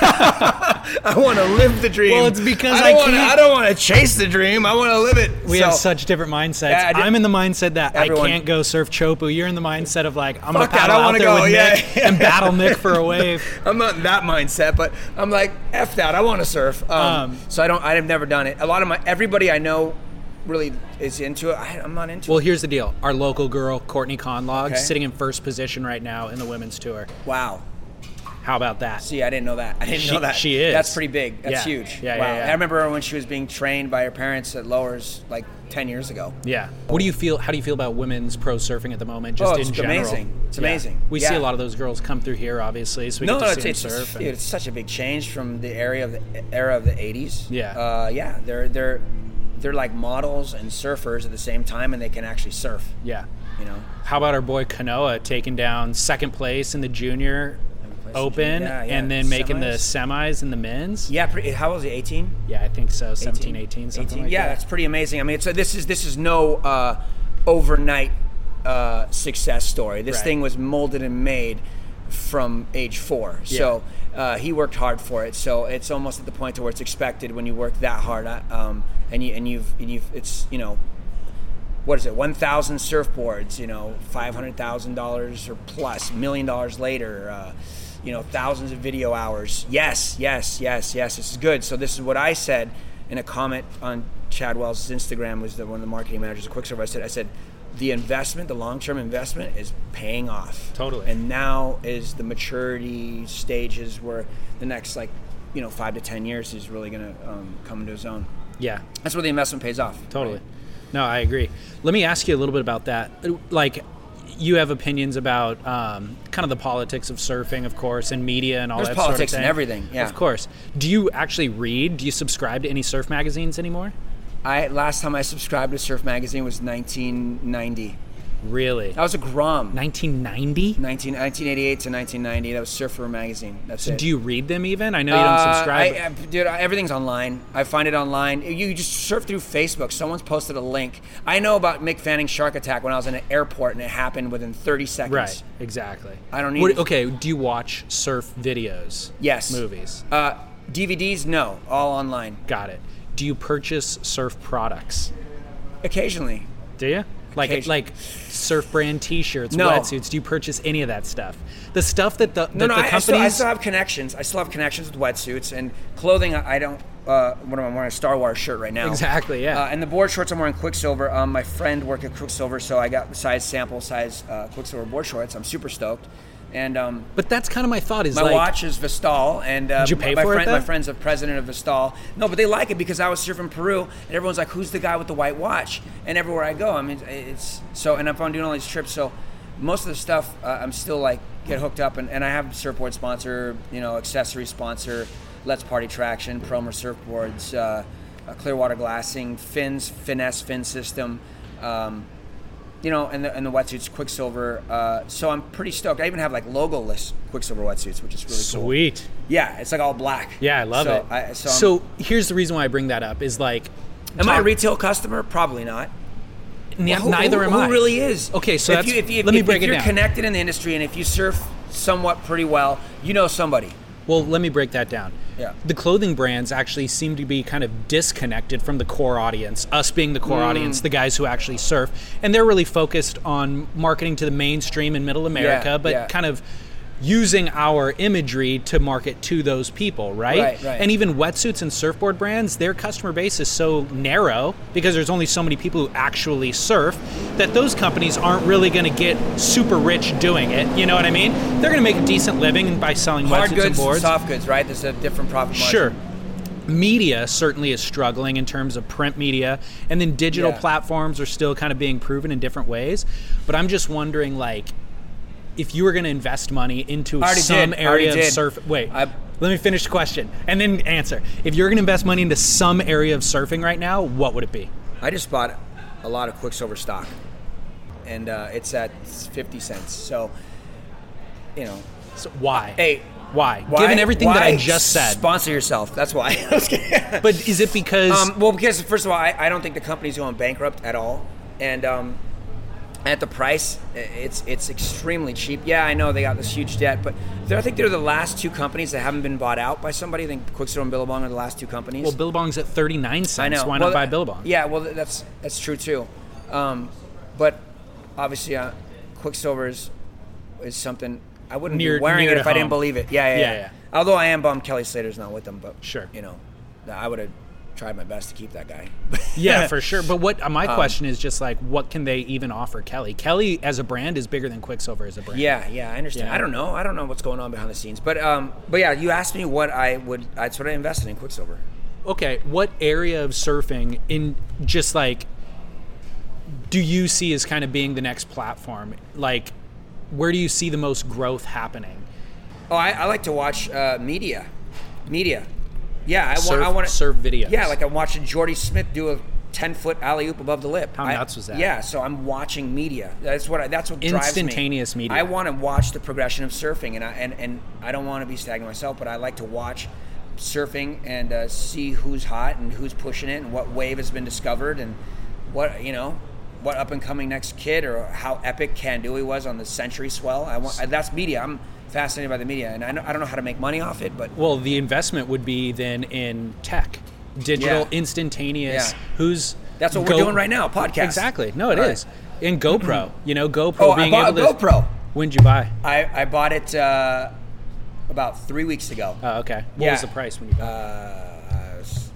I want to live the dream. Well, it's because I, I don't wanna, can't- I don't want to chase the dream. I want to live it. We So- have such different mindsets. Yeah, I did- I'm in the mindset that Everyone- I can't go surf Chopu. You're in the mindset of like, I'm going Fuck to that, paddle I out wanna there go, with yeah, Nick yeah. and battle Nick for a wave. I'm not in that mindset, but I'm like, F that. I want to surf. Um, Um, so I don't. I've never done it. A lot of my everybody I know really is into it. I, I'm not into Well, it. here's the deal. Our local girl, Courtney Conlog, Okay. sitting in first position right now in the women's tour. Wow. How about that? See, I didn't know that. I didn't She- know that. she is. That's pretty big. That's Yeah. huge. Yeah, wow. yeah, yeah. I remember her when she was being trained by her parents at Lowers like ten years ago. Yeah. What do you feel? How do you feel about women's pro surfing at the moment, just Oh, it's in general? amazing. It's Yeah. amazing. We see Yeah. a lot of those girls come through here, obviously, so we No, get to no, see it's, them it's, surf. it's, and- dude, it's such a big change from the area of the era of the eighties. Yeah. Uh, yeah. They're they're they're like models and surfers at the same time, and they can actually surf. yeah. You know. How about our boy Kanoa taking down second place in the junior open Yeah, yeah. and then making the Semis? semis in the men's? Yeah. Pretty, how old is he? eighteen. Yeah, I think so. seventeen, eighteen, something like yeah, that. that's pretty amazing. I mean, it's a, this is this is no uh, overnight uh, success story. This Right. thing was molded and made from age four. So uh, he worked hard for it. So it's almost at the point to where it's expected when you work that hard. uh, Um, and you and you've and you've it's you know. What is it? One thousand surfboards. You know, five hundred thousand dollars or plus, million dollars later. Uh, you know, thousands of video hours. Yes, yes, yes, yes. This is good. So this is what I said in a comment on Chad Wells' Instagram. Was the one of the marketing managers of Quicksilver. I said, I said, the investment, the long-term investment, is paying off. Totally. And now is the maturity stages where the next like, you know, five to ten years is really going to um, come into his own. Yeah. That's where the investment pays off. Totally. Right? No, I agree. Let me ask you a little bit about that. Like, you have opinions about um, kind of the politics of surfing, of course, and media and all There's that politics sort of in thing. everything, yeah. Of course. Do you actually read? Do you subscribe to any surf magazines anymore? I last time I subscribed to Surf Magazine was nineteen ninety. Really? That was a Grom. nineteen ninety? nineteen, nineteen eighty-eight to nineteen ninety. That was Surfer Magazine. That's So it. do you read them even? I know you don't Uh, subscribe. I, I, dude, everything's online. I find it online. You just surf through Facebook. Someone's posted a link. I know about Mick Fanning's shark attack when I was in an airport, and it happened within thirty seconds. Right, exactly. I don't need What, it. okay, do you watch surf videos? Yes. Movies? Uh, D V Ds? No. All online. Got it. Do you purchase surf products? Occasionally. Do you? Like Occasion- like surf brand T-shirts, No. wetsuits. Do you purchase any of that stuff? The stuff that the, that No, no, the I, I, companies. still, I still have connections. I still have connections with wetsuits and clothing. I, I don't. Uh, what am I wearing? A Star Wars shirt right now. Exactly, yeah. Uh, and the board shorts I'm wearing Quicksilver. Um, my friend worked at Quicksilver, so I got size sample size uh, Quicksilver board shorts. I'm super stoked. And um, but that's kind of my thought. Is my like, watch is Vestal, and uh, Did you pay my, for it, friend, though? my friend's a president of Vestal. No, but they like it because I was surfing Peru, and everyone's like, "Who's the guy with the white watch?" And everywhere I go, I mean, it's so. And if I'm doing all these trips, so most of the stuff uh, I'm still like get hooked up, and, and I have a surfboard sponsor, you know, accessory sponsor, Let's Party Traction, Promer surfboards, uh, uh, Clearwater glassing, fins, finesse fin system. Um, You know, and the, and the wetsuits, Quicksilver. Uh, so I'm pretty stoked. I even have like logo-less Quicksilver wetsuits, which is really cool. Sweet. Yeah, it's like all black. Yeah, I love so it. I, so so I'm- here's the reason why I bring that up is like, Am I a talk- retail customer? Probably not. N- Well, who- neither who, am who I. really is? Okay, so if that's, you, if you, if, let me if, break if it you're down. connected in the industry and if you surf somewhat pretty well, you know somebody. Well, let me break that down. Yeah. The clothing brands actually seem to be kind of disconnected from the core audience, us being the core Mm. audience, the guys who actually surf. And they're really focused on marketing to the mainstream and middle America, Yeah, but yeah. kind of using our imagery to market to those people, right? Right, right. And even wetsuits and surfboard brands, their customer base is so narrow because there's only so many people who actually surf that those companies aren't really going to get super rich doing it. You know what I mean? They're going to make a decent living by selling Hard wetsuits goods, and boards. soft goods, right? There's a different profit margin. Sure. Media certainly is struggling in terms of print media, and then digital Yeah. platforms are still kind of being proven in different ways. But I'm just wondering, like, if you were going to invest money into I already some did. I already area of did. surf, wait, I- let me finish the question and then answer. If you're going to invest money into some area of surfing right now, what would it be? I just bought a lot of Quicksilver stock, and uh, it's at fifty cents. So, you know, So why? hey, Why? why- Given everything that I why just said. sponsor yourself. That's why. I was kidding. But is it because Um, well, because first of all, I, I don't think the company's going bankrupt at all, and um, at the price, it's it's extremely cheap. Yeah, I know they got this huge debt, but they're- I think they're the last two companies that haven't been bought out by somebody. I think Quicksilver and Billabong are the last two companies. well, Billabong's at thirty-nine cents. I know. Why Well, not buy Billabong? Yeah, well, that's that's true too. Um, but obviously, uh, Quicksilver is, is something I wouldn't Near- be wearing near it if to I didn't home. believe it. Yeah, yeah, Yeah, yeah. yeah. Although I am bummed Kelly Slater's not with them, but Sure. you know, I would have tried my best to keep that guy. Yeah, for sure. But what my Um, question is just like, what can they even offer Kelly? Kelly as a brand is bigger than Quicksilver as a brand. Yeah, yeah, I understand. Yeah. I don't know. I don't know what's going on behind the scenes, but um, but yeah, you asked me what I would. That's what I invested in Quicksilver. Okay, what area of surfing in just like do you see as kind of being the next platform? Like, where do you see the most growth happening? Oh, I, I like to watch uh, media, media. Yeah, I Surf- want. I want to surf videos. Yeah, like I'm watching Jordy Smith do a ten foot alley oop above the lip. How I- nuts was that? Yeah, so I'm watching media. That's what. I, that's what drives me. Instantaneous media. I want to watch the progression of surfing, and I and, and I don't want to be stagnant myself, but I like to watch surfing and uh, see who's hot and who's pushing it, and what wave has been discovered, and what you know. What up and coming next kid, or how epic Kandui was on the Century Swell. I want. That's media. I'm fascinated by the media, and I, know, I don't know how to make money off it, but Well, the investment would be then in tech, digital, Yeah. instantaneous. Yeah. Who's that's what we're Go- doing right now. Podcast. Exactly. No, it Right. is. In GoPro, you know, GoPro Oh, I being bought able a to. GoPro. When'd you buy? I, I bought it uh, about three weeks ago. Oh, okay. What Yeah. was the price when you bought Uh, it was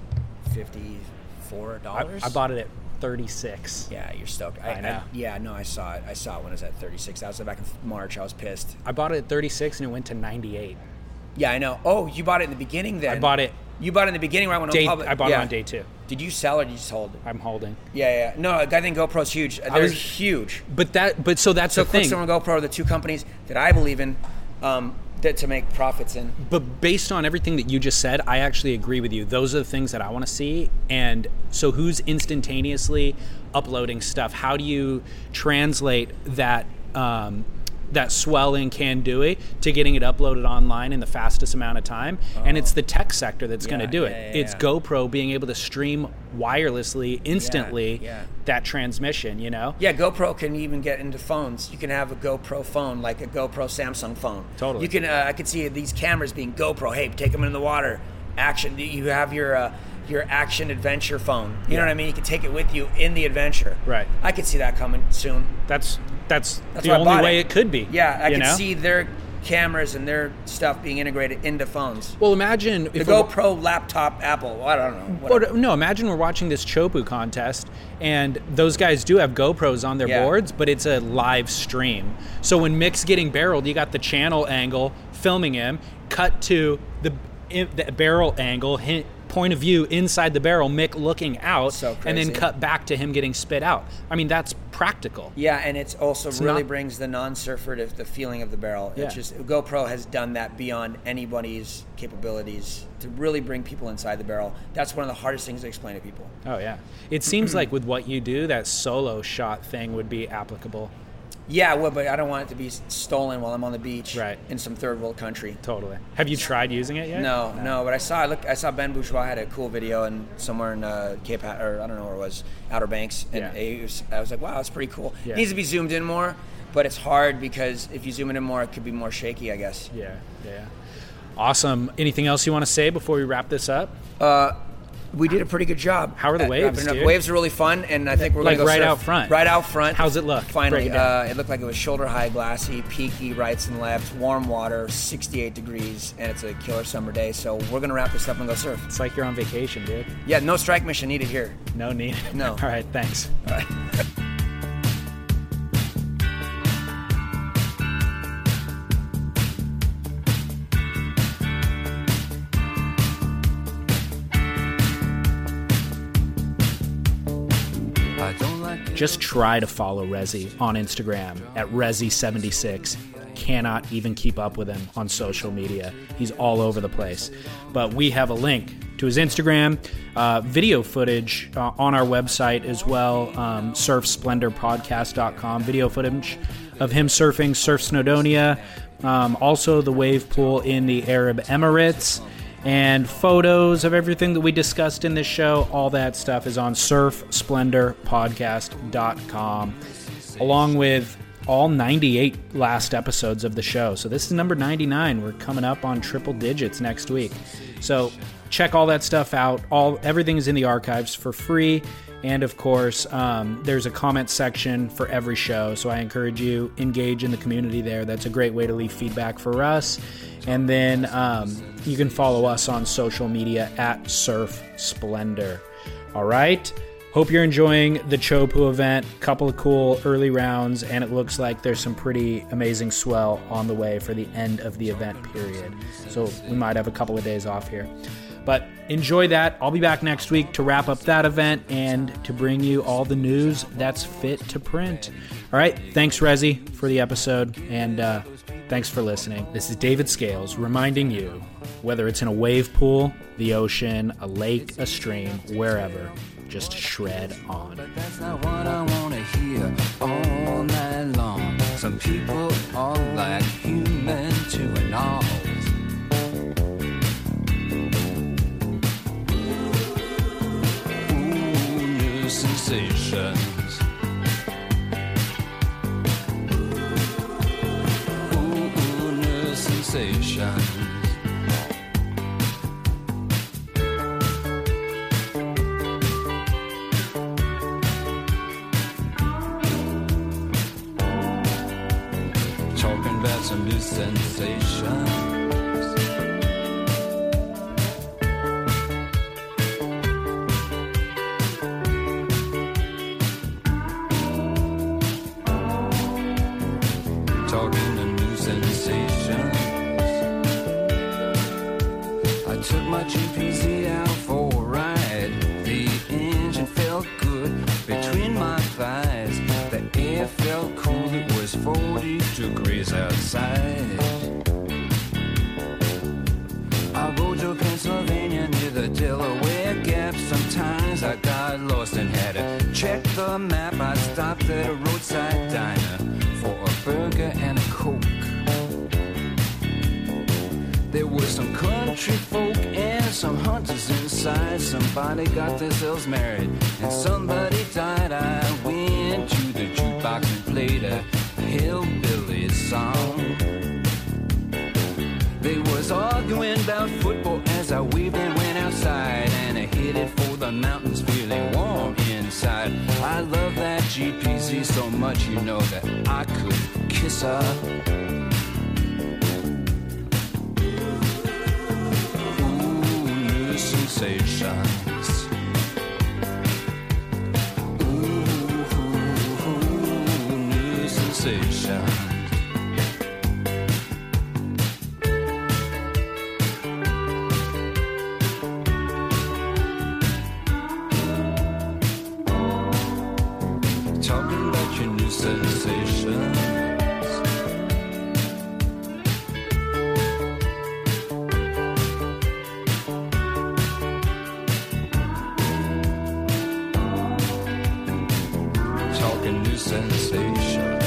fifty-four it? dollars. I, I bought it at thirty-six. Yeah, you're stoked. I know. yeah, no, I saw it. I saw it when it was at thirty-six. That was back in March. I was pissed. I bought it at thirty-six and it went to ninety-eight. Yeah, I know. Oh, you bought it in the beginning then? I bought it. You bought it in the beginning right when Day, it went public? I bought yeah. it on day two. Did you sell or did you just hold it? I'm holding. Yeah, yeah. No, I think GoPro's huge. They're was- huge. But that, but so that's So the thing. Quicksilver and GoPro are the two companies that I believe in um, that to make profits in. But based on everything that you just said, I actually agree with you. Those are the things that I want to see. And so who's instantaneously uploading stuff? How do you translate that um, that swell in Kandui to getting it uploaded online in the fastest amount of time? Oh. And it's the tech sector that's Yeah, going to do it. yeah, yeah, it's yeah. GoPro being able to stream wirelessly, instantly, Yeah, yeah. that transmission, you know? Yeah, GoPro can even get into phones. You can have a GoPro phone, like a GoPro Samsung phone. Totally. You can. Uh, I could see these cameras being GoPro. Hey, take them in the water. Action. You have your uh, your action adventure phone. You Yeah. know what I mean? You can take it with you in the adventure. Right. I could see that coming soon. That's that's, That's the why I only bought way it. it could be. Yeah, I you can know? see their cameras and their stuff being integrated into phones. Well, imagine The if a- GoPro laptop Apple. I don't know. whatever. Or, no, imagine we're watching this Chopu contest, and those guys do have GoPros on their Yeah. boards, but it's a live stream. So when Mick's getting barreled, you got the channel angle filming him, cut to the, the barrel angle, hint, point of view inside the barrel, Mick looking out, So and then crazy. cut back to him getting spit out. I mean, that's practical. Yeah, and it's also It's really not- brings the non-surfer to the feeling of the barrel. Yeah. It's just GoPro has done that beyond anybody's capabilities to really bring people inside the barrel. That's one of the hardest things to explain to people. Oh, yeah. It seems like with what you do, that solo shot thing would be applicable. Yeah, I would, but I don't want it to be stolen while I'm on the beach right. in some third world country. Totally. Have you tried using it yet? No, no, no but I saw I look I saw Ben Bourgeois had a cool video and somewhere in uh, Cape Hat, or I don't know where it was, Outer Banks, and yeah. it was, I was like, wow, that's pretty cool. Yeah. It needs to be zoomed in more, but it's hard because if you zoom it in more, it could be more shaky, I guess. Yeah, yeah. Awesome. Anything else you want to say before we wrap this up? Uh, we did a pretty good job. How are the waves, dude? Waves are really fun, and I think we're like going to go right surf. out front. Right out front. How's it look? Finally, uh, it looked like it was shoulder high, glassy, peaky, rights and lefts, warm water, sixty-eight degrees, and it's a killer summer day. So we're going to wrap this up and go surf. It's like you're on vacation, dude. Yeah, no strike mission needed here. No need. No. All right, thanks. All right. Just try to follow Rezi on Instagram at Rezi seventy-six. Cannot even keep up with him on social media. He's all over the place. But we have a link to his Instagram, uh, video footage uh, on our website as well, um, surf splendor podcast dot com. Video footage of him surfing Surf Snowdonia, um, also the wave pool in the Arab Emirates, and photos of everything that we discussed in this show. All that stuff is on surf splendor podcast dot com, along with all ninety-eight last episodes of the show. So this is number ninety-nine. We're coming up on triple digits next week. So check all that stuff out. All everything is in the archives for free. And of course, um, there's a comment section for every show. So I encourage you, engage in the community there. That's a great way to leave feedback for us. And then um, you can follow us on social media at Surf Splendor. All right. Hope you're enjoying the Chopu event. Couple of cool early rounds, and it looks like there's some pretty amazing swell on the way for the end of the event period. So we might have a couple of days off here. But enjoy that. I'll be back next week to wrap up that event and to bring you all the news that's fit to print. All right. Thanks, Rezi, for the episode, and uh, thanks for listening. This is David Scales reminding you, whether it's in a wave pool, the ocean, a lake, a stream, wherever, just shred on. But that's not what I want to hear all night long. Some people are like human to an all. Ooh, new sensations. Ooh, new sensations. Some new sensations. Talking to new sensations. I took my G P Z out for a ride. The engine felt good between my thighs. The air felt cool, it was forty degrees outside. I rode to Pennsylvania near the Delaware Gap. Sometimes I got lost and had to check the map. I stopped at a roadside diner for a burger and a Coke. There were some country folk and some hunters inside. Somebody got themselves married and somebody died. I went to the jukebox and played a hillbilly song. They was arguing about football as I waved and went outside, and I headed for the mountains feeling warm inside. I love that G P Z so much, you know, that I could kiss her. Sensations. Ooh, ooh, ooh, new sensations. Talking about your new sensations. Talking new sensations.